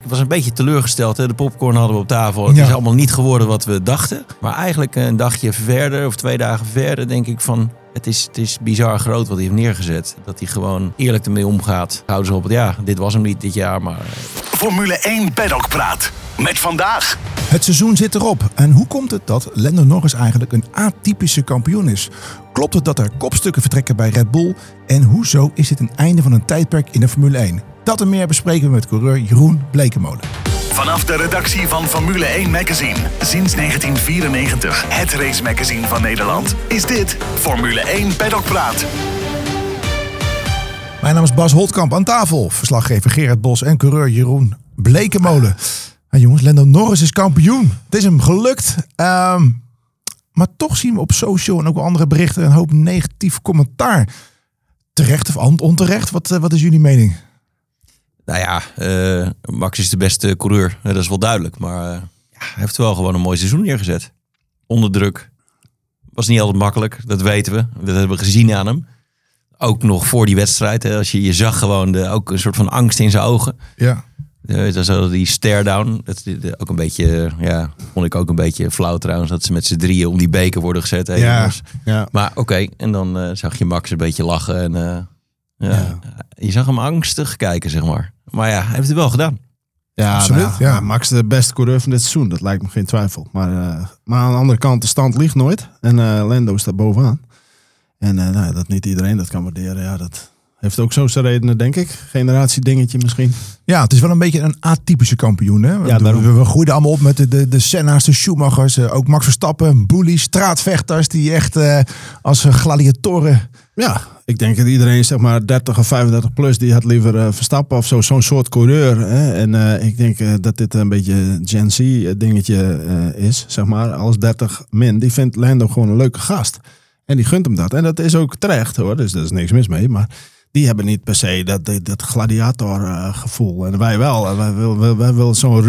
was een beetje teleurgesteld. Hè? De popcorn hadden we op tafel. Het is allemaal niet geworden wat we dachten. Maar eigenlijk een dagje verder of 2 dagen verder denk ik van... Het is bizar groot wat hij heeft neergezet. Dat hij gewoon eerlijk ermee omgaat. Houden ze op het dit was hem niet dit jaar, maar... Formule 1 Paddock Praat. Met vandaag. Het seizoen zit erop. En hoe komt het dat Lando Norris eigenlijk een atypische kampioen is? Klopt het dat er kopstukken vertrekken bij Red Bull? En hoezo is dit een einde van een tijdperk in de Formule 1? Dat en meer bespreken we met coureur Jeroen Blekemolen. Vanaf de redactie van Formule 1 Magazine. Sinds 1994. Het race magazine van Nederland. Is dit Formule 1 Paddock Praat. Mijn naam is Bas Holtkamp, aan tafel. Verslaggever Gerard Bos en coureur Jeroen Blekemolen. Jongens, Lando Norris is kampioen. Het is hem gelukt. Maar toch zien we op social en ook andere berichten een hoop negatief commentaar. Terecht of onterecht? Wat is jullie mening? Nou ja, Max is de beste coureur. Dat is wel duidelijk. Maar hij heeft wel gewoon een mooi seizoen neergezet. Onder druk. Was niet altijd makkelijk, dat weten we. Dat hebben we gezien aan hem. Ook nog voor die wedstrijd. Hè, als je zag gewoon ook een soort van angst in zijn ogen. Ja. Dat is die stare-down. Dat ook een beetje, vond ik ook een beetje flauw trouwens. Dat ze met z'n drieën om die beker worden gezet. Ja. Maar oké, en dan zag je Max een beetje lachen. En je zag hem angstig kijken, zeg maar. Maar ja, hij heeft het wel gedaan. Ja, absoluut. Max de beste coureur van dit seizoen. Dat lijkt me geen twijfel. Maar aan de andere kant, de stand ligt nooit. En Lando staat bovenaan. En dat niet iedereen dat kan waarderen. Ja, dat heeft ook zo zijn redenen, denk ik. Generatiedingetje misschien. Ja, het is wel een beetje een atypische kampioen. Hè? Ja, we groeiden allemaal op met de Senna's, de Schumachers. Ook Max Verstappen, bullies, straatvechters. Die echt als gladiatoren... Ja, ik denk dat iedereen, zeg maar 30 of 35 plus, die had liever Verstappen of zo'n soort coureur. Hè? En ik denk dat dit een beetje een Gen Z dingetje is, zeg maar. Als 30 min, die vindt Lando gewoon een leuke gast. En die gunt hem dat. En dat is ook terecht hoor, dus daar is niks mis mee. Maar die hebben niet per se dat gladiator gevoel. En wij wel. Wij willen zo'n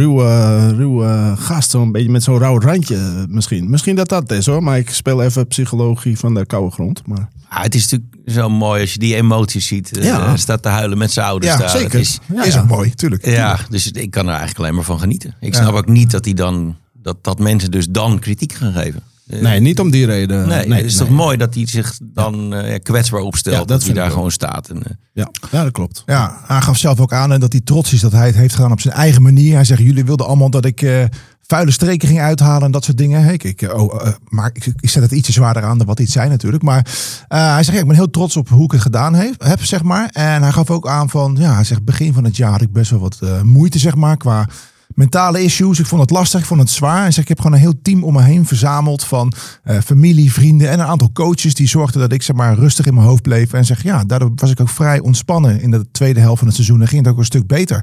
ruwe gast, zo'n beetje met zo'n rauw randje misschien. Misschien dat is hoor, maar ik speel even psychologie van de koude grond. Maar... het is natuurlijk zo mooi als je die emoties ziet. Staat te huilen met zijn ouders. Ja, daar. Zeker. Is ook mooi, tuurlijk. Ja, dus ik kan er eigenlijk alleen maar van genieten. Ik snap ook niet dat hij dan dat mensen dus dan kritiek gaan geven. Nee, niet om die reden. Nee, het is toch mooi dat hij zich dan kwetsbaar opstelt. Dat hij daar gewoon staat. En, ja, dat klopt. Ja, hij gaf zelf ook aan dat hij trots is dat hij het heeft gedaan op zijn eigen manier. Hij zegt, jullie wilden allemaal dat ik vuile streken ging uithalen en dat soort dingen. Maar ik zet het ietsje zwaarder aan dan wat hij het zei natuurlijk. Maar hij zegt, ik ben heel trots op hoe ik het gedaan heb, zeg maar. En hij gaf ook aan van, hij zegt, begin van het jaar had ik best wel wat moeite, zeg maar, qua... mentale issues, ik vond het lastig, ik vond het zwaar. En zeg, ik heb gewoon een heel team om me heen verzameld van familie, vrienden en een aantal coaches die zorgden dat ik zeg maar rustig in mijn hoofd bleef. En zeg, daardoor was ik ook vrij ontspannen in de tweede helft van het seizoen en ging het ook een stuk beter.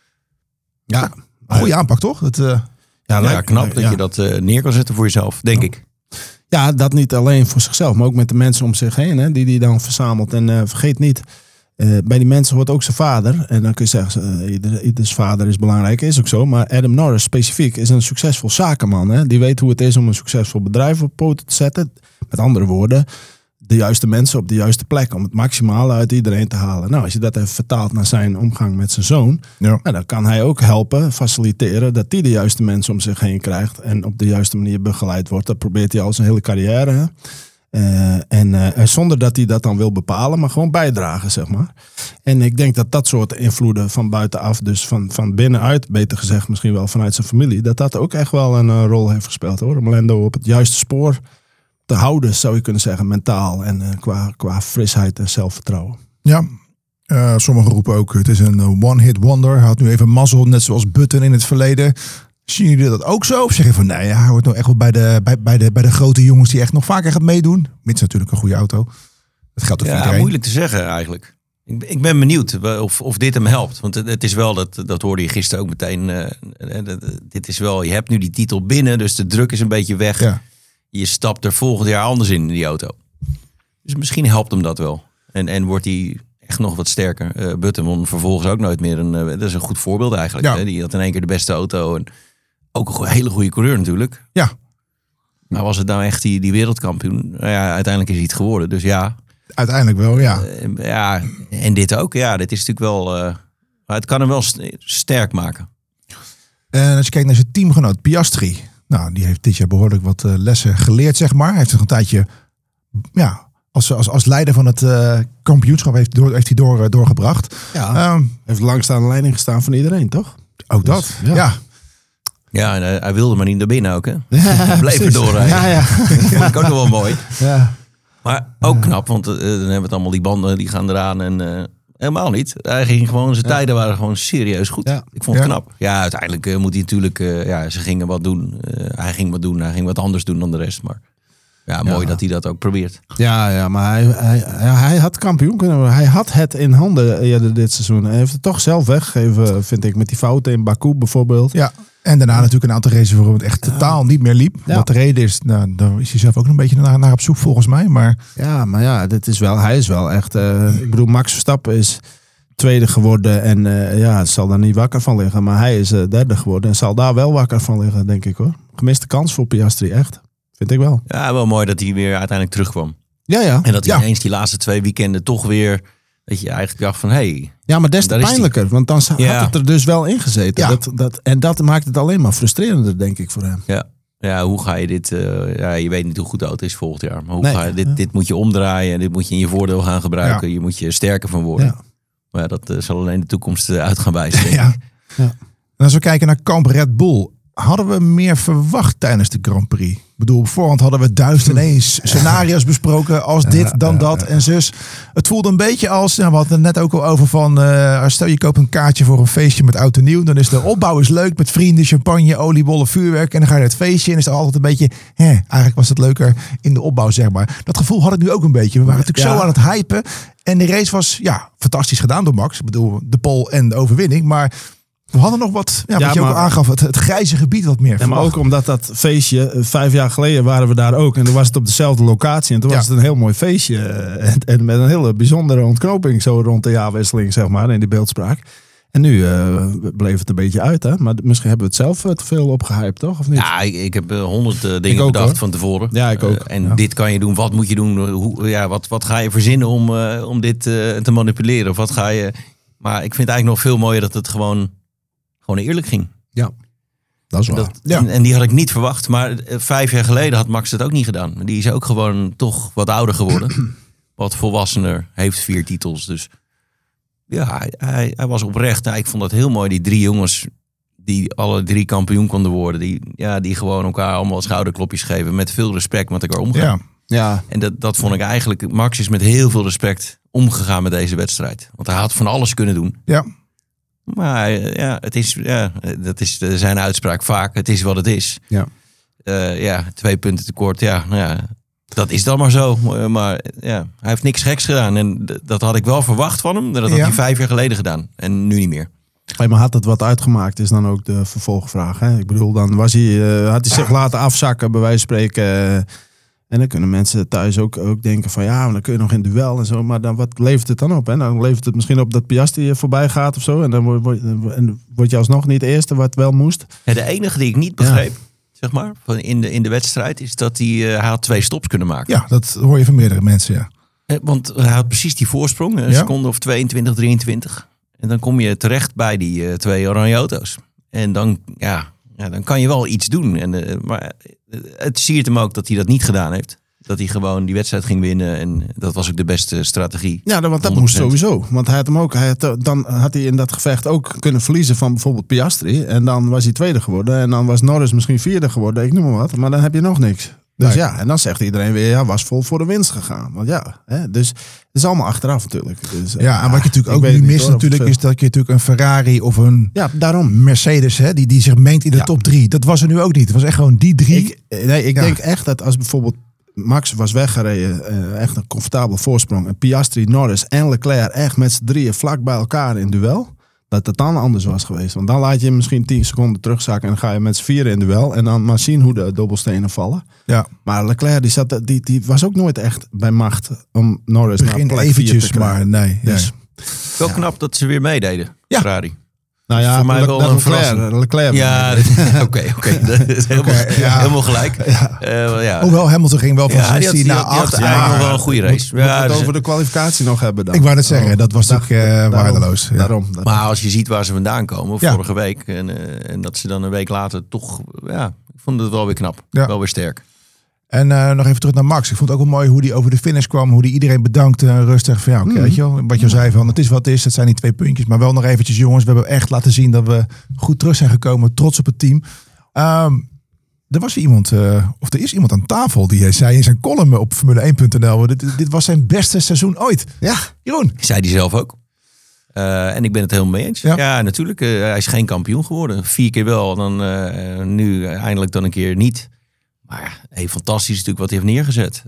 Ja, goede aanpak toch? Knap dat je dat neer kan zetten voor jezelf, denk ik. Ja, dat niet alleen voor zichzelf, maar ook met de mensen om zich heen, hè, die dan verzamelt. En vergeet niet, bij die mensen hoort ook zijn vader. En dan kun je zeggen, ieders vader is belangrijk, is ook zo. Maar Adam Norris specifiek is een succesvol zakenman. Hè? Die weet hoe het is om een succesvol bedrijf op poten te zetten. Met andere woorden, de juiste mensen op de juiste plek. Om het maximale uit iedereen te halen. Nou, als je dat even vertaalt naar zijn omgang met zijn zoon. Ja. Dan kan hij ook helpen, faciliteren, dat hij de juiste mensen om zich heen krijgt. En op de juiste manier begeleid wordt. Dat probeert hij al zijn hele carrière. Hè? En zonder dat hij dat dan wil bepalen, maar gewoon bijdragen, zeg maar. En ik denk dat dat soort invloeden van buitenaf, dus van binnenuit, beter gezegd misschien wel vanuit zijn familie, dat ook echt wel een rol heeft gespeeld hoor. Om Lando op het juiste spoor te houden, zou je kunnen zeggen, mentaal en qua frisheid en zelfvertrouwen. Ja, sommigen roepen ook, het is een one-hit wonder. Hij had nu even mazzel, net zoals Button in het verleden. Zien jullie dat ook zo? Of zeg je van nee, hij hoort nou echt wel bij de grote jongens die echt nog vaker gaat meedoen? Mits natuurlijk een goede auto. Dat geldt ook voor iedereen. Moeilijk te zeggen eigenlijk. Ik ben benieuwd of dit hem helpt. Want het is wel, dat hoorde je gisteren ook meteen. Dit is wel, je hebt nu die titel binnen, dus de druk is een beetje weg. Ja. Je stapt er volgend jaar anders in die auto. Dus misschien helpt hem dat wel. En wordt hij echt nog wat sterker. Button won vervolgens ook nooit meer. Dat is een goed voorbeeld eigenlijk. Ja. Hè? Die had in één keer de beste auto. En ook een hele goede coureur natuurlijk. Ja. Maar was het nou echt die wereldkampioen? Nou ja, uiteindelijk is hij het geworden. Dus ja. Uiteindelijk wel, ja. Ja, en dit ook. Ja, dit is natuurlijk wel... het kan hem wel sterk maken. En als je kijkt naar zijn teamgenoot Piastri. Nou, die heeft dit jaar behoorlijk wat lessen geleerd, zeg maar. Hij heeft zich een tijdje als leider van het kampioenschap heeft hij doorgebracht. Ja, heeft langs aan de leiding gestaan van iedereen, toch? Ook dat, Dus, ja. Ja, en hij wilde maar niet naar binnen ook, hè? Ja, Bleef er doorrijden. Ja. Dat vond ik ook nog wel mooi. Ja. Maar ook knap, want dan hebben we het allemaal, die banden die gaan eraan en helemaal niet. Hij ging gewoon, zijn tijden waren gewoon serieus goed. Ja. Ik vond het knap. Ja, uiteindelijk moet hij natuurlijk, ze gingen wat doen. Hij ging wat anders doen dan de rest, maar ja, mooi dat hij dat ook probeert. Ja, maar hij had kampioen kunnen worden. Hij had het in handen eerder dit seizoen. Hij heeft het toch zelf weggegeven, vind ik, met die fouten in Baku bijvoorbeeld. Ja. En daarna natuurlijk een aantal races waarom het echt totaal niet meer liep. Ja. Wat de reden is, nou, daar is hij zelf ook nog een beetje naar op zoek volgens mij. Maar Hij is wel echt... ik bedoel, Max Verstappen is tweede geworden en zal daar niet wakker van liggen. Maar hij is derde geworden en zal daar wel wakker van liggen, denk ik hoor. Gemiste kans voor Piastri, echt. Vind ik wel. Ja, wel mooi dat hij weer uiteindelijk terugkwam. Ja. En dat hij ineens die laatste 2 weekenden toch weer, dat je eigenlijk dacht van, Ja, maar des te pijnlijker, want dan had het er dus wel in gezeten. Ja. En dat maakt het alleen maar frustrerender, denk ik, voor hem. Ja, hoe ga je dit... je weet niet hoe goed de auto is volgend jaar. Maar hoe ga je dit moet je omdraaien. Dit moet je in je voordeel gaan gebruiken. Ja. Je moet je sterker van worden. Ja. Maar ja, dat zal alleen de toekomst uit gaan wijzen. Ja. En als we kijken naar kamp Red Bull. Hadden we meer verwacht tijdens de Grand Prix? Ik bedoel, op voorhand hadden we 1001 scenario's besproken. Als dit, dan dat en zus. Het voelde een beetje als, we hadden het net ook al over van... stel je koopt een kaartje voor een feestje met oud en nieuw. Dan is de opbouw is leuk met vrienden, champagne, oliebollen, vuurwerk. En dan ga je naar het feestje en is er altijd een beetje... eigenlijk was het leuker in de opbouw, zeg maar. Dat gevoel had ik nu ook een beetje. We waren natuurlijk zo aan het hypen. En de race was fantastisch gedaan door Max. Ik bedoel, de pole en de overwinning. Maar... we hadden nog wat, wat je ook al aangaf, het grijze gebied wat meer. Ja, maar ook omdat dat feestje, 5 jaar geleden waren we daar ook. En toen was het op dezelfde locatie. En toen was het een heel mooi feestje. En met een hele bijzondere ontknoping zo rond de jaarwisseling, zeg maar, in die beeldspraak. En nu bleef het een beetje uit, hè? Maar misschien hebben we het zelf te veel opgehyped, toch? Of niet? Ja, ik heb 100 dingen bedacht van tevoren. Ja, ik ook. Dit kan je doen, wat moet je doen? Wat ga je verzinnen om dit te manipuleren? Of wat ga je... Maar ik vind het eigenlijk nog veel mooier dat het gewoon eerlijk ging. Ja, dat is waar. En die had ik niet verwacht. Maar 5 jaar geleden had Max het ook niet gedaan. Die is ook gewoon toch wat ouder geworden. Wat volwassener. Heeft 4 titels. Dus ja, hij was oprecht. Nou, ik vond dat heel mooi. Die 3 jongens die alle 3 kampioen konden worden. Die gewoon elkaar allemaal schouderklopjes geven. Met veel respect met elkaar omgaan. Ja. En dat vond ik eigenlijk... Max is met heel veel respect omgegaan met deze wedstrijd. Want hij had van alles kunnen doen. Ja. Maar dat is zijn uitspraak vaak. Het is wat het is. Ja. 2 punten tekort. Dat is dan maar zo. Maar hij heeft niks geks gedaan. En dat had ik wel verwacht van hem. Dat had hij 5 jaar geleden gedaan. En nu niet meer. Hey, maar had het wat uitgemaakt, is dan ook de vervolgvraag. Hè? Ik bedoel, dan had hij zich laten afzakken, bij wijze van spreken... En dan kunnen mensen thuis ook denken van dan kun je nog in duel en zo. Maar dan, wat levert het dan op? Hè? Dan levert het misschien op dat Piastri voorbij gaat of zo. En dan word je alsnog niet de eerste wat wel moest. Ja, de enige die ik niet begreep, zeg maar, in de wedstrijd... is dat hij had 2 stops kunnen maken. Ja, dat hoor je van meerdere mensen, Want hij had precies die voorsprong. Een seconde of 22, 23. En dan kom je terecht bij die 2 oranje auto's. En dan... dan kan je wel iets doen. Maar het siert hem ook dat hij dat niet gedaan heeft. Dat hij gewoon die wedstrijd ging winnen. En dat was ook de beste strategie. Ja, want dat 100%. Moest sowieso. Want hij had hem ook. Dan had hij in dat gevecht ook kunnen verliezen van bijvoorbeeld Piastri. En dan was hij tweede geworden. En dan was Norris misschien vierde geworden. Ik noem maar wat. Maar dan heb je nog niks. Dus en dan zegt iedereen weer, was vol voor de winst gegaan. Want dus het is allemaal achteraf natuurlijk. Dus, en wat je natuurlijk ook nu mist natuurlijk, is dat je natuurlijk een Ferrari of een Mercedes, die zich mengt in de top 3. Dat was er nu ook niet. Het was echt gewoon die 3. Ik denk echt dat als bijvoorbeeld Max was weggereden, echt een comfortabele voorsprong. En Piastri, Norris en Leclerc echt met z'n 3 vlak bij elkaar in duel. Dat het dan anders was geweest. Want dan laat je misschien 10 seconden terugzakken en dan ga je met z'n 4 in duel. En dan maar zien hoe de dobbelstenen vallen. Ja. Maar Leclerc die was ook nooit echt bij macht om Norris naar plek 4 te krijgen. Maar nee. Dus. Wel knap dat ze weer meededen, Ferrari. Nou ja, voor mij wel een verrassing. Leclerc. Ja, oké. Dat is helemaal gelijk. Ja. Hoewel Hamilton ging wel van 16 naar 8. Die had nog wel een goede race. Moet het over de kwalificatie nog hebben dan. Ik wou net zeggen, dat was natuurlijk waardeloos. Ja. Daarom. Maar als je ziet waar ze vandaan komen, vorige week. En dat ze dan een week later toch... Ja, ik vond het wel weer knap. Ja. Wel weer sterk. En nog even terug naar Max. Ik vond het ook wel mooi hoe hij over de finish kwam. Hoe hij iedereen bedankte. Rustig van weet je wel. Wat je zei van het is wat het is. Dat zijn die 2 puntjes. Maar wel nog eventjes jongens. We hebben echt laten zien dat we goed terug zijn gekomen. Trots op het team. Er was iemand, of er is iemand aan tafel die zei in zijn column op Formule1.nl. Dit was zijn beste seizoen ooit. Ja, Jeroen. Zei hij zelf ook. En ik ben het helemaal mee eens. Ja natuurlijk. Hij is geen kampioen geworden. 4 keer wel. Dan nu eindelijk dan een keer niet. Maar fantastisch natuurlijk wat hij heeft neergezet.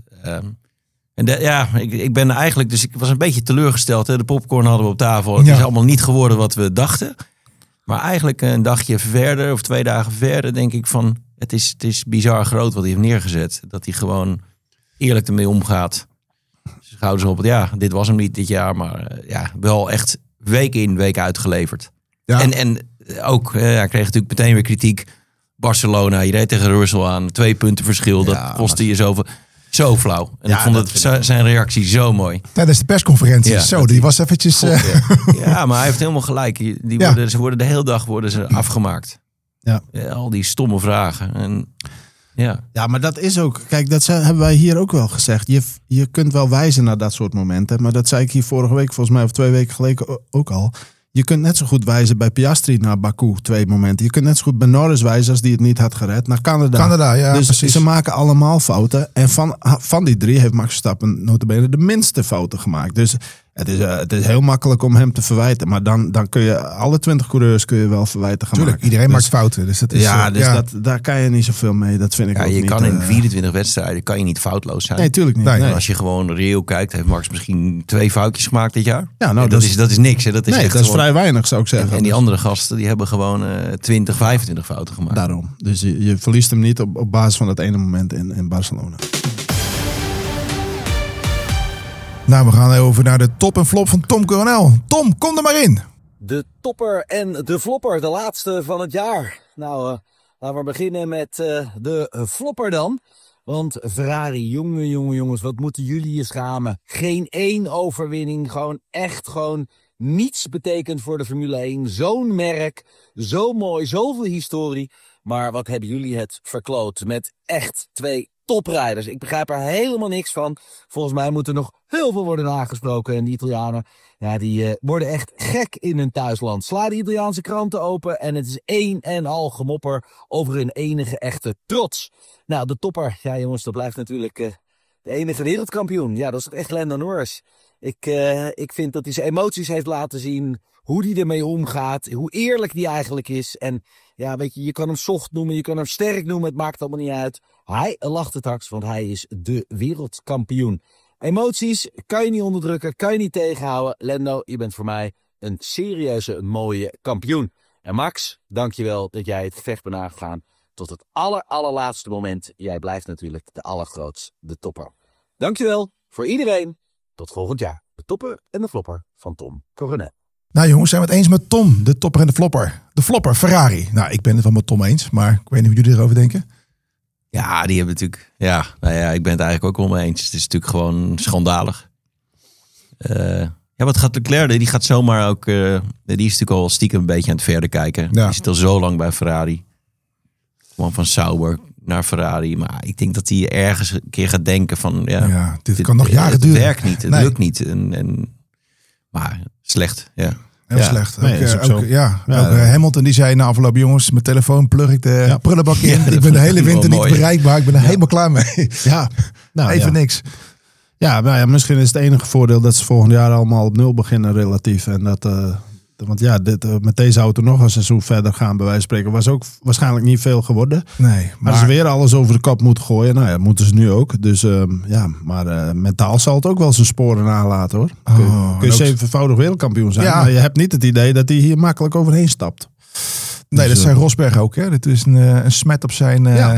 Ik ben eigenlijk... Dus ik was een beetje teleurgesteld. Hè? De popcorn hadden we op tafel. Het is allemaal niet geworden wat we dachten. Maar eigenlijk een dagje verder of 2 dagen verder denk ik van... Het is bizar groot wat hij heeft neergezet. Dat hij gewoon eerlijk ermee omgaat. Zijn schouders op. Ja, dit was hem niet dit jaar. Maar wel echt week in, week uit geleverd. Ja. En ook, hij kreeg natuurlijk meteen weer kritiek... Barcelona, je reed tegen Russell aan. 2 punten verschil, dat kostte je zoveel. Zo flauw. En ik vond zijn reactie zo mooi. Tijdens de persconferentie. Die was eventjes... Ja, maar hij heeft helemaal gelijk. Ze worden de hele dag afgemaakt. Ja. Al die stomme vragen. En, ja, maar dat is ook... Kijk, dat hebben wij hier ook wel gezegd. Je kunt wel wijzen naar dat soort momenten. Maar dat zei ik hier vorige week, volgens mij, of 2 weken geleden ook al... Je kunt net zo goed wijzen bij Piastri naar Baku 2 momenten. Je kunt net zo goed bij Norris wijzen als die het niet had gered naar Canada. Ja, dus precies. Ze maken allemaal fouten. En van die 3 heeft Max Verstappen nota bene de minste fouten gemaakt. Dus het is heel makkelijk om hem te verwijten. Maar dan kun je alle 20 coureurs wel verwijten gaan maken. Iedereen maakt fouten. Dus dat is, daar kan je niet zoveel mee. Dat vind ik ook je niet. Kan in 24 wedstrijden kan je niet foutloos zijn. Nee, tuurlijk niet. Nee. Als je gewoon reëel kijkt, heeft Max misschien 2 foutjes gemaakt dit jaar. Ja, nou, dat is niks. Hè. Dat is echt vrij weinig, zou ik zeggen. En die andere gasten die hebben gewoon 20, 25 fouten gemaakt. Daarom. Dus je verliest hem niet op basis van dat ene moment in Barcelona. Nou, we gaan over naar de top en flop van Tom Coronel. Tom, kom er maar in. De topper en de flopper, de laatste van het jaar. Nou, laten we beginnen met de flopper dan. Want Ferrari, jongens, wat moeten jullie je schamen? Geen 1 overwinning, gewoon niets betekent voor de Formule 1. Zo'n merk, zo mooi, zoveel historie. Maar wat hebben jullie het verkloot met echt 2 toprijders. Ik begrijp er helemaal niks van. Volgens mij moet er nog heel veel worden aangesproken. En die Italianen, die worden echt gek in hun thuisland. Sla de Italiaanse kranten open en het is 1 en al gemopper over hun enige echte trots. Nou, de topper, jongens, dat blijft natuurlijk de enige wereldkampioen. Ja, dat is toch echt Lando Norris. Ik vind dat hij zijn emoties heeft laten zien. Hoe hij ermee omgaat. Hoe eerlijk die eigenlijk is. En ja, weet je kan hem zacht noemen. Je kan hem sterk noemen. Het maakt allemaal niet uit. Hij lacht het hardst, want hij is de wereldkampioen. Emoties kan je niet onderdrukken. Kan je niet tegenhouden. Lando, je bent voor mij een serieuze, mooie kampioen. En Max, dankjewel dat jij het gevecht bent aangegaan. Tot het allerlaatste moment. Jij blijft natuurlijk de allergrootste, de topper. Dankjewel voor iedereen. Tot volgend jaar. De topper en de flopper van Tom Coronel. Nou jongens, zijn we het eens met Tom, de topper en de flopper. De flopper, Ferrari. Nou, ik ben het wel met Tom eens, maar ik weet niet hoe jullie erover denken. Ja, die hebben natuurlijk... ik ben het eigenlijk ook wel mee eens. Het is natuurlijk gewoon schandalig. Wat gaat Leclerc? Die gaat zomaar ook... die is natuurlijk al stiekem een beetje aan het verder kijken. Ja. Die zit al zo lang bij Ferrari. Gewoon van Sauber naar Ferrari. Maar ik denk dat hij ergens een keer gaat denken van... dit kan nog jaren duren. Het werkt niet, het lukt niet. Maar slecht, Heel slecht. Ook Hamilton die zei na afgelopen jongens, mijn telefoon plug ik de prullenbak in. Ik ben de hele winter niet bereikbaar. Ik ben er helemaal klaar mee. Even niks. Ja, misschien is het enige voordeel dat ze volgend jaar allemaal op 0 beginnen relatief. En dat, met deze auto nog een seizoen verder gaan bij wijze van spreken was ook waarschijnlijk niet veel geworden. Nee, maar als ze weer alles over de kop moeten gooien, moeten ze nu ook. Dus maar mentaal zal het ook wel zijn sporen nalaten hoor. Kun je 7-voudig wereldkampioen zijn, maar je hebt niet het idee dat hij hier makkelijk overheen stapt. Nee, dat zei Rosberg ook. Hè? Dit is een smet op zijn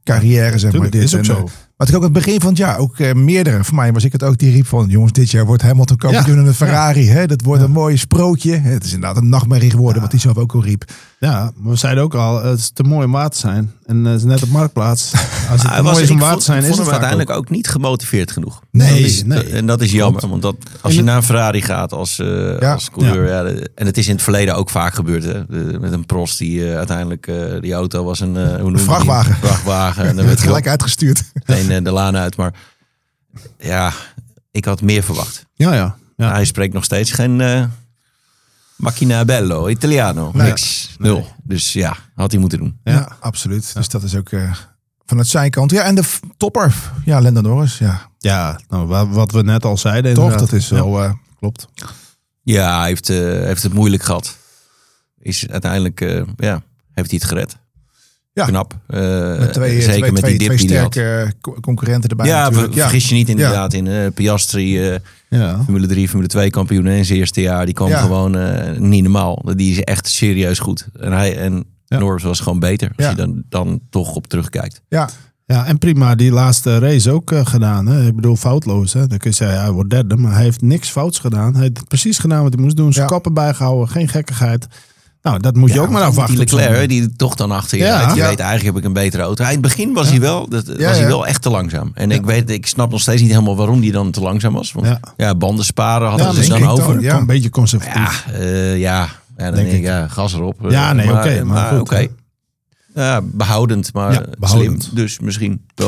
carrière, zeg maar. Tuurlijk, is ook zo. Maar het ook aan het begin van het jaar, ook meerdere. Voor mij was ik het ook die riep van, jongens, dit jaar wordt Hamilton kampioen in een Ferrari. Hè? Dat wordt een mooi sprookje. Het is inderdaad een nachtmerrie geworden, wat hij zelf ook al riep. Ja, maar we zeiden ook al, het is te mooi om waar te zijn. En het is net op Marktplaats. Als het te mooi is om waar te zijn, is het hem vaak uiteindelijk ook niet gemotiveerd genoeg. Nee. En dat is jammer. Want als je naar een Ferrari gaat als coureur... Ja, en het is in het verleden ook vaak gebeurd. Hè? Met een Prost die uiteindelijk... die auto was een vrachtwagen. En dan werd gelijk uitgestuurd. Meteen de laan uit. Maar ja, ik had meer verwacht. Ja. Hij spreekt nog steeds geen... Macchina bello, Italiano. Nee. Niks. Nul. Dus ja, had hij moeten doen. Ja, absoluut. Dus dat is ook vanuit zijn kant. Ja, en de topper. Ja, Lando Norris. Ja, Nou, wat we net al zeiden. toch? Inderdaad. Dat is wel... Klopt. Ja, hij heeft het moeilijk gehad. Is uiteindelijk, heeft hij het gered. Ja. Knap. met zeker met die dip die hij had. sterke concurrenten erbij Ja, natuurlijk. vergis je niet inderdaad in Piastri, Formule 3, Formule 2 kampioen in zijn eerste jaar. Die kwam gewoon niet normaal. Die is echt serieus goed. En Norris was gewoon beter. Als je dan toch op terugkijkt. Ja. Ja, en prima die laatste race ook gedaan. Hè? Ik bedoel, foutloos. Hè? Dan kun je zeggen, hij wordt derde. Maar hij heeft niks fouts gedaan. Hij heeft precies gedaan wat hij moest doen. Zijn koppen bijgehouden. Geen gekkigheid. Nou, dat moet je ook maar afwachten. Die Leclerc, die toch dan achter je rijdt. Die weet, eigenlijk heb ik een betere auto. In het begin was hij wel, hij wel echt te langzaam. En ik snap nog steeds niet helemaal waarom hij dan te langzaam was. Want banden sparen hadden ze dan over. Een beetje conservatief. Dan denk ik, gas erop. Maar oké. Ja, behoudend, maar slim. Dus misschien wel.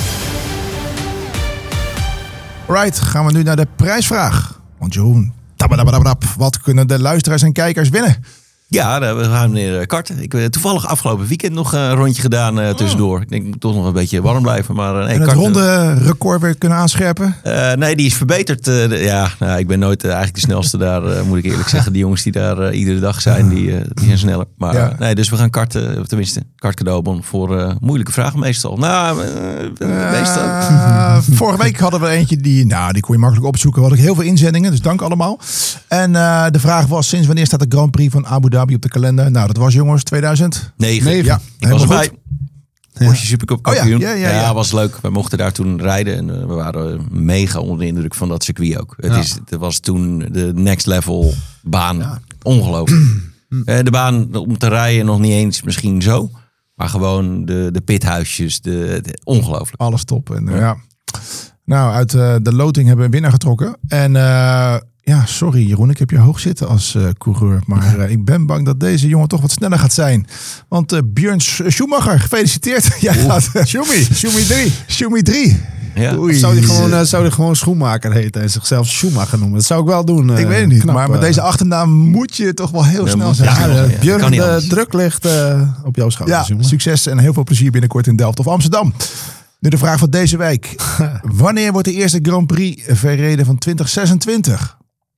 Right, gaan we nu naar de prijsvraag. Want Jeroen, wat kunnen de luisteraars en kijkers winnen? Ja, we gaan weer karten. Ik heb toevallig afgelopen weekend nog een rondje gedaan tussendoor. Ik denk, ik moet toch nog een beetje warm blijven. Maar, en het ronde record weer kunnen aanscherpen? Nee, die is verbeterd. Ik ben nooit eigenlijk de snelste daar, moet ik eerlijk zeggen. Die jongens die daar iedere dag zijn, die zijn sneller. Maar nee, dus we gaan karten, of tenminste, kartcadeaubon voor moeilijke vragen meestal. Meestal. Vorige week hadden we eentje die kon je makkelijk opzoeken. We hadden heel veel inzendingen, dus dank allemaal. En de vraag was, sinds wanneer staat de Grand Prix van Abu Dhabi op de kalender? Nou, dat was jongens 2009. Ja, ik was erbij. Porsche Supercup kampioen. Ja, was leuk. We mochten daar toen rijden en we waren mega onder de indruk van dat circuit ook. Het was toen de next level baan. Ja. Ongelooflijk. De baan om te rijden nog niet eens misschien zo, maar gewoon de pithuisjes, ongelooflijk. Alles top. En, Nou, uit de loting hebben we een winnaar getrokken. En sorry Jeroen, ik heb je hoog zitten als coureur. Maar ik ben bang dat deze jongen toch wat sneller gaat zijn. Want Björn Schumacher, gefeliciteerd. Jij gaat Schumi 3. Ja. Zou die gewoon Schoenmaker heten en zichzelf Schumacher noemen? Dat zou ik wel doen. Ik weet het niet, knap, maar met deze achternaam moet je toch wel heel snel zijn. Björn, de druk ligt op jouw schouders. Ja, succes en heel veel plezier binnenkort in Delft of Amsterdam. Nu de vraag van deze week. Wanneer wordt de eerste Grand Prix verreden van 2026?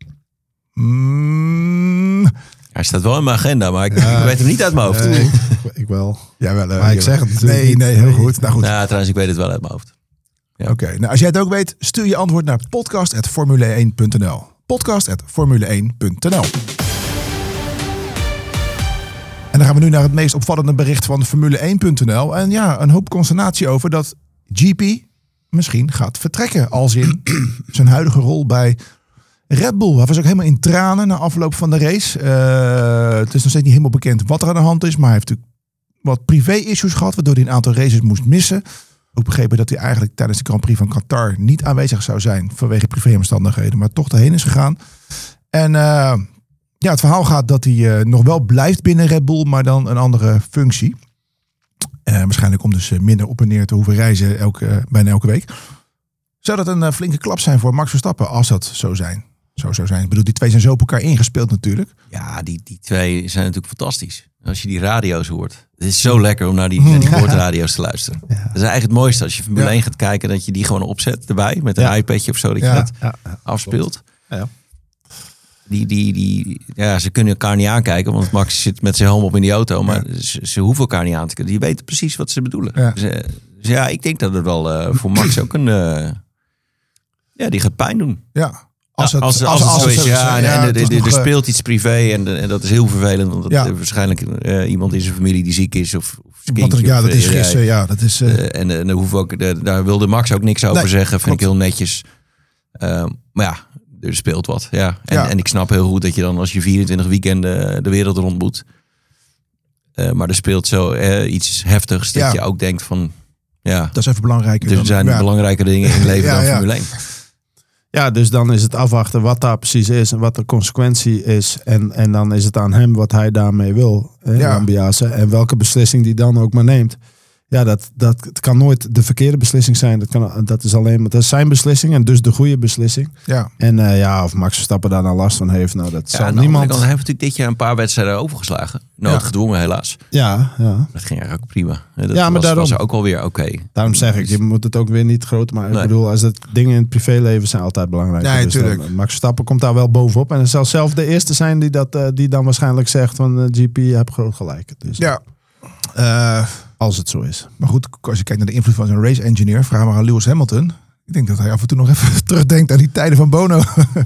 Hij staat wel in mijn agenda, maar ik weet hem niet uit mijn hoofd. Ik wel. Ja, wel. Maar ik zeg het Nee, heel goed. Nou, goed. Trouwens, ik weet het wel uit mijn hoofd. Ja. Oké, nou als jij het ook weet, stuur je antwoord naar podcast@formule1.nl. podcast@formule1.nl. En dan gaan we nu naar het meest opvallende bericht van Formule1.nl. En een hoop consternatie over dat GP misschien gaat vertrekken. Als in zijn huidige rol bij Red Bull. Hij was ook helemaal in tranen na afloop van de race. Het is nog steeds niet helemaal bekend wat er aan de hand is. Maar hij heeft natuurlijk wat privé-issues gehad, waardoor hij een aantal races moest missen. Ook begrepen dat hij eigenlijk tijdens de Grand Prix van Qatar niet aanwezig zou zijn vanwege privéomstandigheden, maar toch erheen is gegaan. En het verhaal gaat dat hij nog wel blijft binnen Red Bull, maar dan een andere functie. Waarschijnlijk om dus minder op en neer te hoeven reizen bijna elke week. Zou dat een flinke klap zijn voor Max Verstappen als dat zo zijn? Zou zijn. Ik bedoel, die twee zijn zo op elkaar ingespeeld natuurlijk. Ja, die twee zijn natuurlijk fantastisch. Als je die radio's hoort. Het is zo lekker om naar die boordradio's te luisteren. Ja. Dat is eigenlijk het mooiste als je Formule 1 gaat kijken. Dat je die gewoon opzet erbij. Met een iPadje of zo. Dat je dat afspeelt. Ja. Ze kunnen elkaar niet aankijken. Want Max zit met zijn helm op in die auto. Maar ze hoeven elkaar niet aan te kijken. Die weten precies wat ze bedoelen. Ja. Dus ik denk dat het wel voor Max ook die gaat pijn doen. Ja. Als Ja, het als het zo is, ja. En het is nog, er speelt iets privé en dat is heel vervelend. Want Ja. waarschijnlijk iemand in zijn familie die ziek is of kindje. ja, of, dat is gisteren. Ja, dat is. en daar hoef ook, daar wilde Max ook niks over Nee, zeggen. Vind klopt. ik heel netjes. Maar ja, er speelt wat. Ja. En ik snap heel goed dat je dan als je 24 weekenden de wereld rond moet. Maar er speelt zo iets heftigs dat je ook denkt van... Ja, dat is even belangrijk. er zijn belangrijke dingen in het leven dan Formule 1. Ja, dus dan is het afwachten wat daar precies is en wat de consequentie is. En dan is het aan hem wat hij daarmee wil, Lambiase. En welke beslissing die dan ook maar neemt. Ja, dat kan nooit de verkeerde beslissing zijn. Dat is zijn beslissing en dus de goede beslissing. Ja. En of Max Verstappen daar dan last van heeft, nou dat zal niemand... Hij heeft natuurlijk dit jaar een paar wedstrijden overgeslagen. Noodgedwongen helaas. Ja. Dat ging eigenlijk ook prima. Maar daarom was ook alweer oké. Daarom zeg ik, je moet het ook weer niet groter maken. Nee. Ik bedoel, als het dingen in het privéleven zijn altijd belangrijk. Ja, dus tuurlijk. Max Verstappen komt daar wel bovenop. En hij zal zelf de eerste zijn die dan waarschijnlijk zegt van GP, je hebt groot gelijk. Dus, Ja. als het zo is. Maar goed, als je kijkt naar de invloed van zo'n race engineer, vraag maar aan Lewis Hamilton. Ik denk dat hij af en toe nog even terugdenkt aan die tijden van Bono.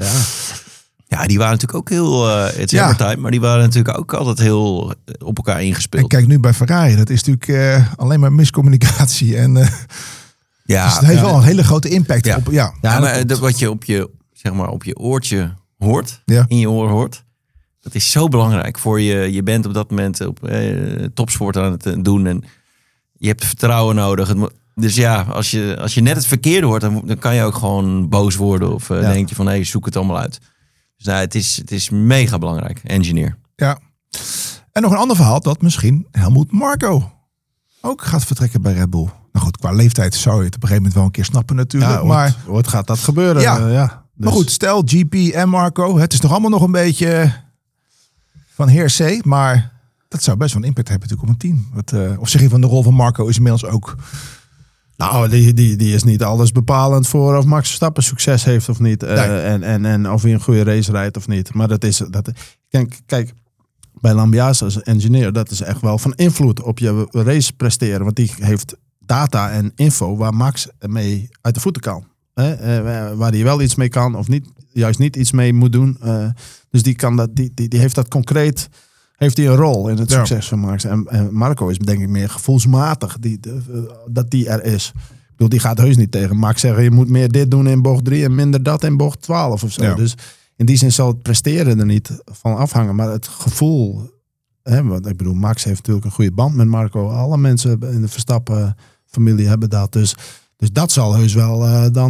Ja, die waren natuurlijk ook heel... het is time, maar die waren natuurlijk ook altijd heel op elkaar ingespeeld. En kijk nu bij Ferrari, dat is natuurlijk alleen maar miscommunicatie. En dus het heeft wel een hele grote impact Ja. op. Ja, maar wat je op je oortje hoort, Ja. in je oor hoort, dat is zo belangrijk voor je. Je bent op dat moment op topsport aan het doen en je hebt vertrouwen nodig. Dus ja, als je net het verkeerde hoort, dan kan je ook gewoon boos worden of denk je van zoek het allemaal uit. Dus het is mega belangrijk, engineer. Ja. En nog een ander verhaal dat misschien Helmut Marko ook gaat vertrekken bij Red Bull. Nou goed, qua leeftijd zou je het op een gegeven moment wel een keer snappen natuurlijk. Ja, maar ooit gaat dat gebeuren. Ja. Dus. Maar goed, stel GP en Marco. Het is nog allemaal nog een beetje van heer C. Maar dat zou best wel een impact hebben natuurlijk op een team. Of zeg je van de rol van Marco is inmiddels ook... Nou, die is niet alles bepalend voor of Max Verstappen succes heeft of niet. En of hij een goede race rijdt of niet. Maar kijk, bij Lambiase als engineer, dat is echt wel van invloed op je race presteren. Want die heeft data en info waar Max mee uit de voeten kan. Waar hij wel iets mee kan of niet, juist niet iets mee moet doen. Dus die heeft dat concreet, heeft hij een rol in het succes van Max. En Marco is denk ik meer gevoelsmatig dat die er is. Ik bedoel, die gaat heus niet tegen Max zeggen, je moet meer dit doen in bocht 3 en minder dat in bocht 12 of zo. Ja. Dus in die zin zal het presteren er niet van afhangen. Maar het gevoel, want ik bedoel, Max heeft natuurlijk een goede band met Marco. Alle mensen in de Verstappen familie hebben dat. Dus dat zal heus wel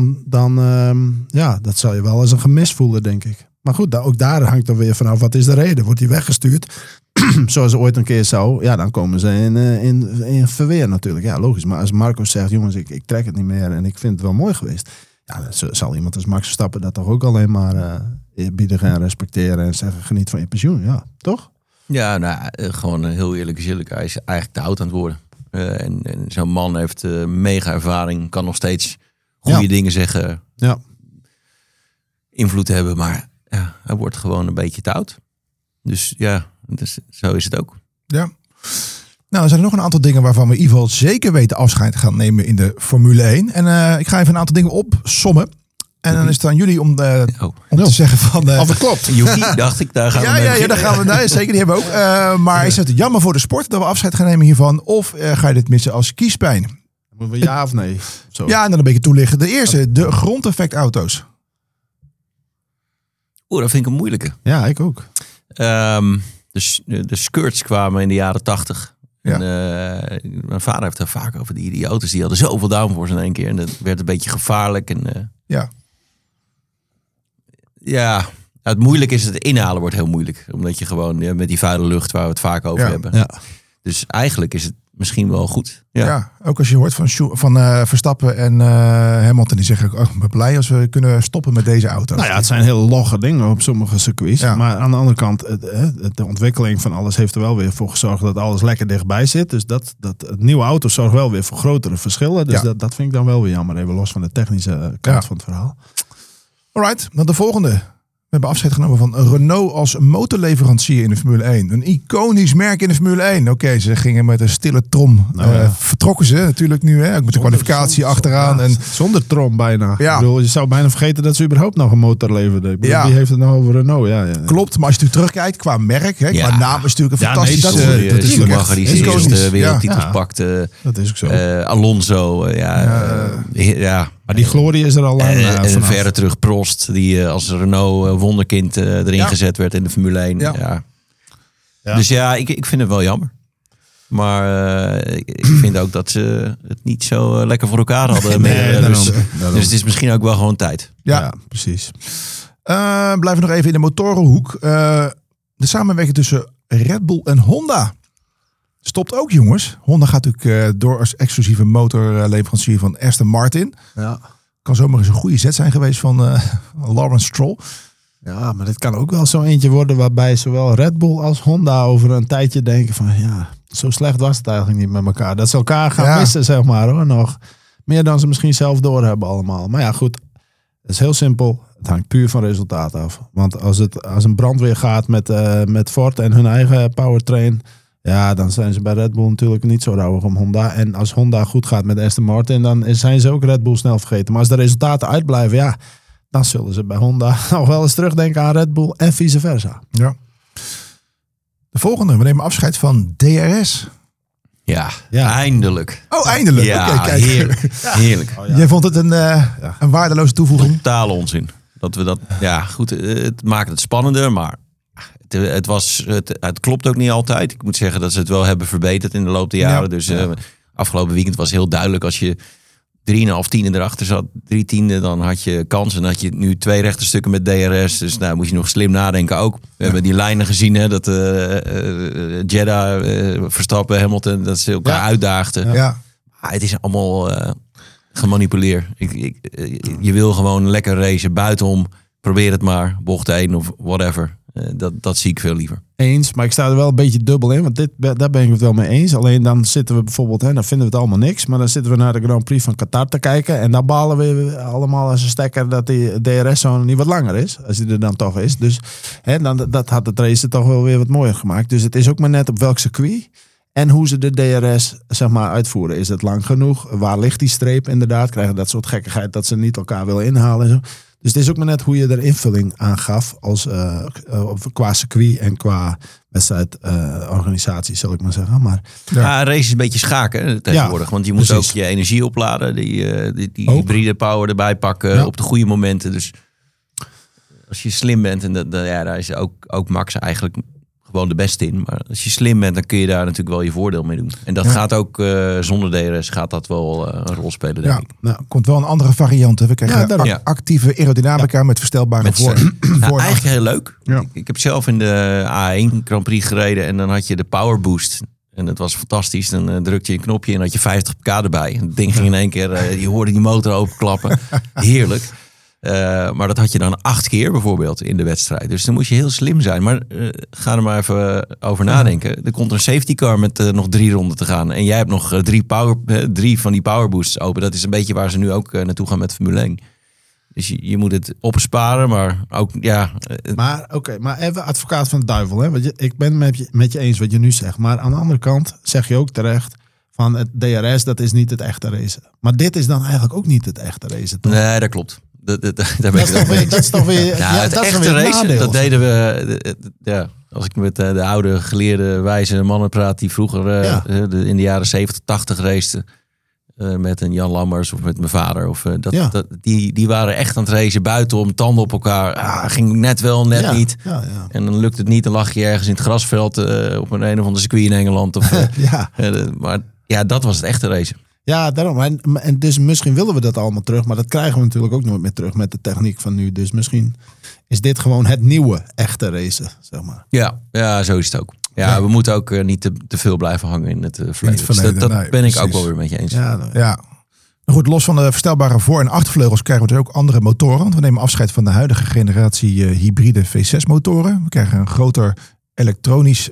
dat zal je wel als een gemis voelen, denk ik. Maar goed, ook daar hangt er weer vanaf, wat is de reden? Wordt hij weggestuurd? Zoals ooit een keer zou, ja, dan komen ze in verweer natuurlijk. Ja, logisch. Maar als Marco zegt, jongens, ik trek het niet meer en ik vind het wel mooi geweest. Ja, dan zal iemand als Max Verstappen dat toch ook alleen maar eerbiedigen en respecteren en zeggen, geniet van je pensioen. Ja, toch? Ja, gewoon heel eerlijk is eerlijk. Hij is eigenlijk te oud aan het worden. En zo'n man heeft mega ervaring, kan nog steeds goede dingen zeggen, invloed hebben, maar ja, hij wordt gewoon een beetje te oud. Dus ja, zo is het ook. Ja. Nou, er zijn er nog een aantal dingen waarvan we in ieder geval zeker weten afscheid gaan nemen in de Formule 1. En ik ga even een aantal dingen opsommen. En dan is het aan jullie om te zeggen van... Of het klopt. Yuki, dacht ik, daar gaan we mee beginnen. daar gaan we. Nee, zeker, die hebben we ook. Maar is het jammer voor de sport dat we afscheid gaan nemen hiervan? Of ga je dit missen als kiespijn? Moeten we ja of nee? Zo. Ja, en dan een beetje toelichten. De eerste, de grondeffectauto's. Dat vind ik een moeilijke. Ja, ik ook. De skirts kwamen in de jaren 80. Ja. En, mijn vader heeft er vaak over die auto's. Die hadden zoveel downforce in één keer. En dat werd een beetje gevaarlijk. En, ja, het moeilijk is het inhalen wordt heel moeilijk. Omdat je gewoon met die vuile lucht waar we het vaak over hebben. Ja. Dus eigenlijk is het misschien wel goed. Ja, ook als je hoort van Verstappen en Hamilton. Die zeggen, ik ben blij als we kunnen stoppen met deze auto's. Nou ja, het zijn heel logge dingen op sommige circuits. Ja. Maar aan de andere kant, de ontwikkeling van alles heeft er wel weer voor gezorgd dat alles lekker dichtbij zit. Dus dat nieuwe auto's zorgt wel weer voor grotere verschillen. Dus dat vind ik dan wel weer jammer. Even los van de technische kant van het verhaal. Alright, dan de volgende. We hebben afscheid genomen van Renault als motorleverancier in de Formule 1. Een iconisch merk in de Formule 1. Oké, ze gingen met een stille trom. Vertrokken ze natuurlijk nu. Hè? Ook met de kwalificatie achteraan. Ja, en zonder trom bijna. Ja. Ik bedoel, je zou bijna vergeten dat ze überhaupt nog een motor leverden. Ik bedoel, Ja. Wie heeft het nou over Renault? Ja. klopt, maar als je natuurlijk terugkijkt qua merk, hè, qua naam is natuurlijk een Ja, nee, fantastische... dat Dat is Schumacher die zijn iconisch. eerste wereldtitels Ja. pakte. Dat is ook zo. Alonso, Maar die glorie is er al lang en vanaf. verder terug Prost, die als Renault wonderkind erin gezet werd in de Formule 1. Ja. Ja. Dus ja, ik vind het wel jammer. Maar ik vind ook dat ze het niet zo lekker voor elkaar hadden. daarom. Dus het is misschien ook wel gewoon tijd. Ja, precies. Blijven nog even in de motorenhoek. De samenwerking tussen Red Bull en Honda stopt ook, jongens. Honda gaat natuurlijk door als exclusieve motorleverancier van Aston Martin. Ja. Kan zomaar eens een goede zet zijn geweest van Lawrence Stroll. Ja, maar dit kan ook wel zo eentje worden waarbij zowel Red Bull als Honda over een tijdje denken van ja, zo slecht was het eigenlijk niet met elkaar. Dat ze elkaar gaan missen, zeg maar hoor, nog. Meer dan ze misschien zelf doorhebben allemaal. Maar ja, goed, het is heel simpel. Het hangt puur van resultaat af. Want als een brandweer gaat met Ford en hun eigen powertrain, ja, dan zijn ze bij Red Bull natuurlijk niet zo rauwig om Honda. En als Honda goed gaat met Aston Martin, dan zijn ze ook Red Bull snel vergeten. Maar als de resultaten uitblijven, ja, dan zullen ze bij Honda nog wel eens terugdenken aan Red Bull en vice versa. Ja. De volgende, we nemen afscheid van DRS. Ja, Ja. eindelijk. Oh, eindelijk. Ja, Oké, kijk. heerlijk. Heerlijk. Jij vond het een waardeloze toevoeging? Totale onzin. Dat we dat, ja, goed, het maakt het spannender, maar het klopt ook niet altijd. Ik moet zeggen dat ze het wel hebben verbeterd in de loop der jaren. Ja. Dus afgelopen weekend was heel duidelijk als je 3,5 tienden erachter zat, 3 tienden, dan had je kans. En had je nu 2 rechte stukken met DRS. Dus nou moet je nog slim nadenken ook. We hebben die lijnen gezien, hè, dat Jeddah, Verstappen, Hamilton, dat ze elkaar uitdaagden. Ja. Maar het is allemaal gemanipuleerd. Je wil gewoon lekker racen buitenom. Probeer het maar, bocht 1 of whatever. Dat zie ik veel liever. Eens, maar ik sta er wel een beetje dubbel in. Want daar ben ik het wel mee eens. Alleen dan zitten we bijvoorbeeld, dan vinden we het allemaal niks. Maar dan zitten we naar de Grand Prix van Qatar te kijken. En dan balen we allemaal als een stekker dat die DRS-zone niet wat langer is. Als die er dan toch is. Dus dat had het race toch wel weer wat mooier gemaakt. Dus het is ook maar net op welk circuit. En hoe ze de DRS zeg maar uitvoeren. Is het lang genoeg? Waar ligt die streep inderdaad? Krijgen dat soort gekkigheid dat ze niet elkaar willen inhalen en zo. Dus het is ook maar net hoe je er invulling aan gaf als, qua circuit en qua wedstrijdorganisatie, zal ik maar zeggen. Maar, Ja, race is een beetje schaken tegenwoordig. Want je moet precies. ook je energie opladen. Die hybride power erbij pakken op de goede momenten. Dus als je slim bent, en daar is ook Max eigenlijk gewoon de beste in. Maar als je slim bent, dan kun je daar natuurlijk wel je voordeel mee doen. En dat gaat ook zonder DRS gaat dat wel een rol spelen, denk ik. Nou, komt wel een andere variant. Hè. We krijgen actieve aerodynamica met verstelbare Eigenlijk heel leuk. Ja. Ik heb zelf in de A1 Grand Prix gereden en dan had je de Power Boost. En dat was fantastisch. Dan drukte je een knopje en had je 50 pk erbij. En het ding ging in één keer, je hoorde die motor openklappen. Heerlijk. Maar dat had je dan 8 keer bijvoorbeeld in de wedstrijd. Dus dan moest je heel slim zijn. Maar ga er maar even over nadenken. Er komt een safety car met nog 3 ronden te gaan. En jij hebt nog 3 van die powerboosts open. Dat is een beetje waar ze nu ook naartoe gaan met Formule 1. Dus je moet het opsparen, maar ook, ja... Maar even advocaat van de duivel. Hè? Want ik ben met je eens wat je nu zegt. Maar aan de andere kant zeg je ook terecht van het DRS, dat is niet het echte racen. Maar dit is dan eigenlijk ook niet het echte racen, toch? Nee, dat klopt. Daar ben ik Dat is toch weer... het echte racen, dat deden we... als ik met de oude geleerde wijze mannen praat die vroeger in de jaren 70, 80 raceten. Met een Jan Lammers of met mijn vader. Of, die waren echt aan het racen buitenom, tanden op elkaar. Ging net wel, net niet. Ja. En dan lukt het niet, dan lag je ergens in het grasveld op een of ander circuit in Engeland. Of, maar ja, dat was het echte racen. Ja, daarom. En dus misschien willen we dat allemaal terug. Maar dat krijgen we natuurlijk ook nooit meer terug met de techniek van nu. Dus misschien is dit gewoon het nieuwe echte racen, zeg maar. Ja, zo is het ook. Ja, we moeten ook niet te veel blijven hangen in het verleden. Dus dat ben ik ook wel weer met je eens. Ja. Goed, los van de verstelbare voor- en achtervleugels krijgen we dus ook andere motoren. Want we nemen afscheid van de huidige generatie hybride V6 motoren. We krijgen een groter elektronisch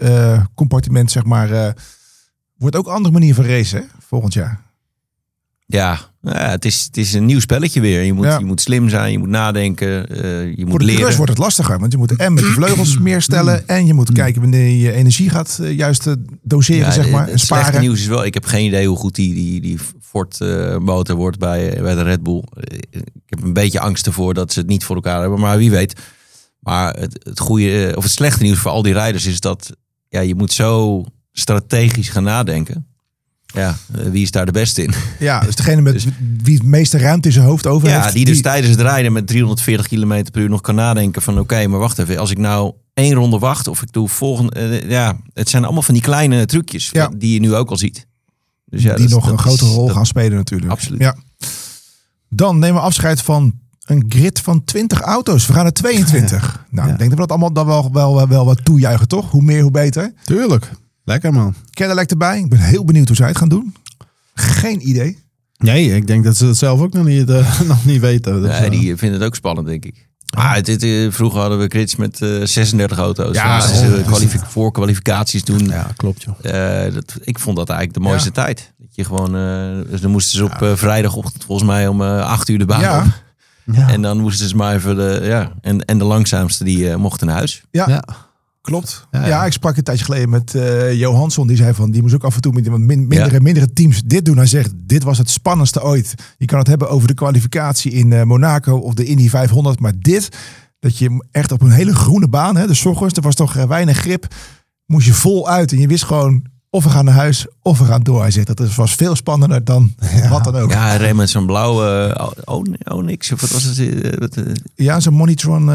compartiment, zeg maar. Wordt ook een andere manier van racen, hè, volgend jaar. Ja, Nou ja, het is een nieuw spelletje weer. Je moet slim zijn, je moet nadenken, je moet Voor de leren. coureurs wordt het lastiger, want je moet met de vleugels meer stellen en je moet kijken wanneer je energie gaat juist doseren, zeg maar, en Het slechte sparen. nieuws is wel, ik heb geen idee hoe goed die Ford motor wordt bij de Red Bull. Ik heb een beetje angst ervoor dat ze het niet voor elkaar hebben, maar wie weet. Maar het goede of het slechte nieuws voor al die rijders is dat je moet zo strategisch gaan nadenken. Ja, wie is daar de beste in? Ja, dus degene met wie het meeste ruimte in zijn hoofd over heeft. Die dus tijdens het rijden met 340 km per uur nog kan nadenken van oké, maar wacht even. Als ik nou 1 ronde wacht of ik doe volgende... het zijn allemaal van die kleine trucjes die je nu ook al ziet. Dus die nog een grotere rol gaan spelen natuurlijk. Absoluut. Ja. Dan nemen we afscheid van een grid van 20 auto's. We gaan naar 22. Nou, ik denk dat we dat allemaal dan wel wat toejuichen, toch? Hoe meer, hoe beter. Tuurlijk. Lekker, man. Cadillac erbij. Ik ben heel benieuwd hoe zij het gaan doen. Geen idee. Nee, ik denk dat ze het zelf ook nog niet weten. Dus, die vinden het ook spannend, denk ik. Vroeger hadden we grids met 36 auto's. Ja, voor kwalificaties doen. Ja, klopt, joh. Ik vond dat eigenlijk de mooiste tijd. Dat je gewoon, dus dan moesten ze op vrijdagochtend volgens mij om 8 uur de baan op. Ja. En dan moesten ze maar even en de langzaamste die mochten naar huis. Ja. Klopt. Ja, ik sprak een tijdje geleden met Johansson. Die zei van, die moest ook af en toe met mindere teams dit doen. Hij zegt, dit was het spannendste ooit. Je kan het hebben over de kwalificatie in Monaco of de Indy 500. Maar dat je echt op een hele groene baan, hè, de 's ochtends, er was toch weinig grip. Moest je vol uit en je wist gewoon, of we gaan naar huis, of we gaan door. Hij zegt, dat was veel spannender dan wat dan ook. Ja, hij reed met zo'n blauwe Onyx, of wat was het? Ja, zo'n Monitron.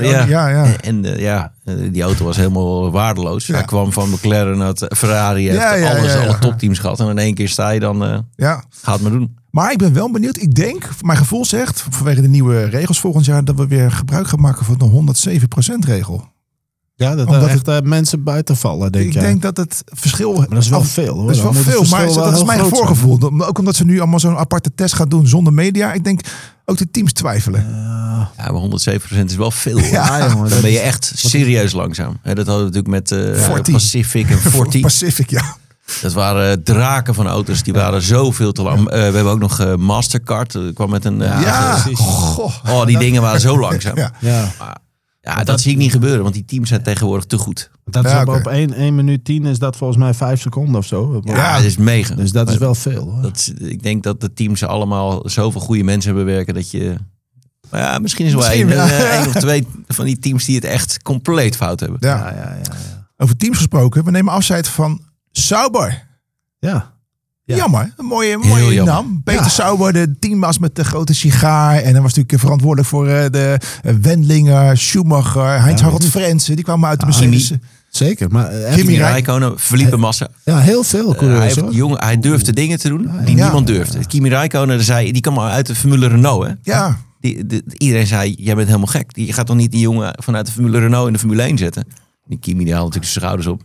En die auto was helemaal waardeloos. Ja. Hij kwam van McLaren naar Ferrari. Heeft alle topteams gehad. En in één keer sta je dan, ga het maar doen. Maar ik ben wel benieuwd. Ik denk, mijn gevoel zegt, vanwege de nieuwe regels volgend jaar, dat we weer gebruik gaan maken van de 107% regel. Ja, dat er echt mensen buiten vallen, denk ik. Ik denk dat het verschil... Maar dat is wel veel, hoor. Dat is wel veel, maar dat is mijn voorgevoel. Ook omdat ze nu allemaal zo'n aparte test gaan doen zonder media. Ik denk ook de teams twijfelen. Ja, maar 107% is wel veel. Ja, jongen, dan ben je echt serieus langzaam. Dat hadden we natuurlijk met Pacific en Forti. Pacific, ja. Dat waren draken van auto's. Die waren zoveel te lang. We hebben ook nog Mastercard. kwam met een... die dingen waren zo langzaam. Ja, dat zie ik niet gebeuren, want die teams zijn tegenwoordig te goed. Dat is op 1 minuut 10 is dat volgens mij 5 seconden of zo. Ja, dat is mega. Dus dat is wel veel. Hoor. Ik denk dat de teams allemaal zoveel goede mensen hebben werken dat je... misschien is wel één of twee van die teams die het echt compleet fout hebben. Ja. Over teams gesproken, we nemen afscheid van Sauber. Ja. Jammer, een mooie naam. Peter Sauber, de teambaas met de grote sigaar. En hij was natuurlijk verantwoordelijk voor de Wendlinger, Schumacher, Heinz-Harald Frentzen. Die kwamen uit de Mercedes. Zeker, maar Kimi Räikkönen, Felipe Massa. Ja, heel veel coureurs. Hij durfde dingen te doen die niemand durfde. Kimi Räikkönen die kwam al uit de Formule Renault. Hè? Ja. Iedereen zei, jij bent helemaal gek. Je gaat toch niet die jongen vanuit de Formule Renault in de Formule 1 zetten? Die Kimi die haalde natuurlijk zijn schouders op.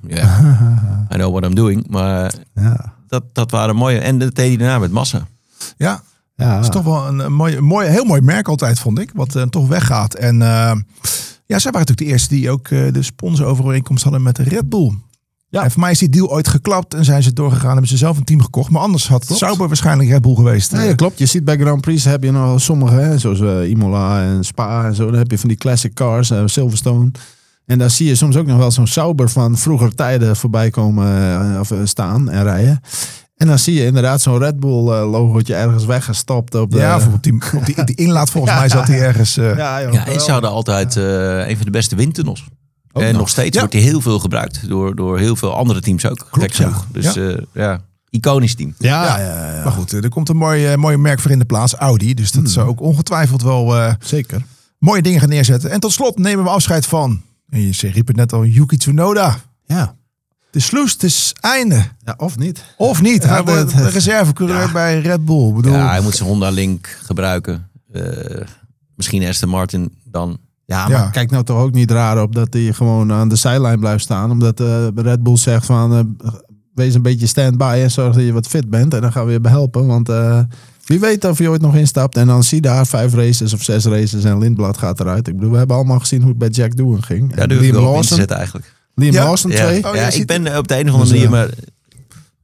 I know what I'm doing. Maar dat waren mooie. En dat deed hij daarna met Massa. Ja. Het is toch wel een heel mooi merk altijd, vond ik. Wat toch weggaat. En zij waren natuurlijk de eerste die ook de sponsorovereenkomst hadden met de Red Bull. Ja. En voor mij is die deal ooit geklapt en zijn ze doorgegaan. Hebben ze zelf een team gekocht. Maar anders had Sauber waarschijnlijk Red Bull geweest. Ja, klopt. Je ziet bij Grand Prix heb je nog sommige, hè, zoals Imola en Spa en zo. Dan heb je van die classic cars, Silverstone. En daar zie je soms ook nog wel zo'n Sauber van vroeger tijden voorbij komen staan en rijden. En dan zie je inderdaad zo'n Red Bull logootje ergens weggestopt. Op die inlaat volgens mij zat hij ergens. En ze hadden altijd een van de beste windtunnels. En nog steeds wordt die heel veel gebruikt door heel veel andere teams ook. Klopt, Dus iconisch team. Ja. Maar goed, er komt een mooi merk voor in de plaats, Audi. Dus dat zou ook ongetwijfeld wel zeker mooie dingen gaan neerzetten. En tot slot nemen we afscheid van, en je riep het net al, Yuki Tsunoda. Ja. De sloes, het is einde. Ja, of niet. Of niet. Hij wordt de reservecoureur bij Red Bull. Hij moet zijn Honda Link gebruiken. Misschien Aston Martin dan. Ja, maar kijk nou toch ook niet raar op dat hij gewoon aan de zijlijn blijft staan. Omdat Red Bull zegt van wees een beetje stand-by en zorg dat je wat fit bent. En dan gaan we je behelpen. Want wie weet of je ooit nog instapt. En dan zie je daar 5 races of 6 races en Lindblad gaat eruit. Ik bedoel, we hebben allemaal gezien hoe het bij Jack Doohan ging. Ja, durf ik wel op in te zetten eigenlijk. Liam Lawson 2. Ik ben op de een of andere manier, maar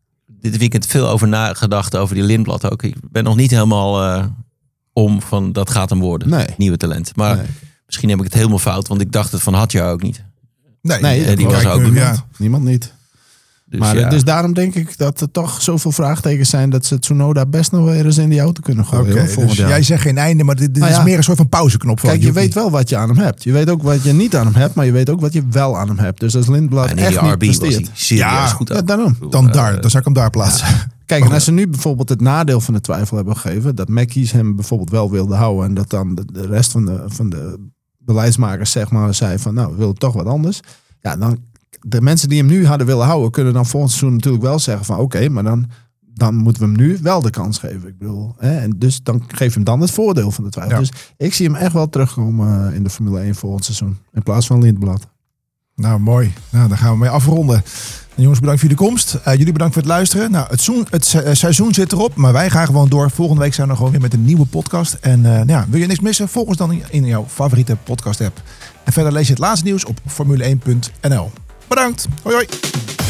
dit weekend veel over nagedacht over die Lindblad ook. Ik ben nog niet helemaal om van dat gaat hem worden. Nee. Nieuwe talent. Maar misschien heb ik het helemaal fout. Want ik dacht het van Hadja ook niet. Nee, die was ook niemand niet. Dus, maar dus daarom denk ik dat er toch zoveel vraagtekens zijn dat ze Tsunoda best nog weer eens in die auto kunnen gooien. Okay, volgend jaar. Jij zegt geen einde, maar dit is meer een soort van pauzeknop. Kijk, je weet wel wat je aan hem hebt. Je weet ook wat je niet aan hem hebt, maar je weet ook wat je wel aan hem hebt. Dus als Lindblad echt niet presteert. Serieus goed aan. Daarom. Dan zou ik hem daar plaatsen. Ja. Kijk, en als ze nu bijvoorbeeld het nadeel van de twijfel hebben gegeven, dat Mackies hem bijvoorbeeld wel wilde houden en dat dan de rest van de beleidsmakers zeg maar zei van nou, we willen toch wat anders. Ja, dan de mensen die hem nu hadden willen houden, kunnen dan volgend seizoen natuurlijk wel zeggen van oké, maar dan moeten we hem nu wel de kans geven. Ik bedoel, en dus dan geef hem dan het voordeel van de twijfel. Ja. Dus ik zie hem echt wel terugkomen in de Formule 1 volgend seizoen. In plaats van Lindblad. Nou, mooi. Nou, daar gaan we mee afronden. En jongens, bedankt voor jullie komst. Jullie bedankt voor het luisteren. Nou, het seizoen zit erop, maar wij gaan gewoon door. Volgende week zijn we gewoon weer met een nieuwe podcast. En wil je niks missen? Volg ons dan in jouw favoriete podcast app. En verder lees je het laatste nieuws op formule1.nl. Bedankt. Hoi hoi.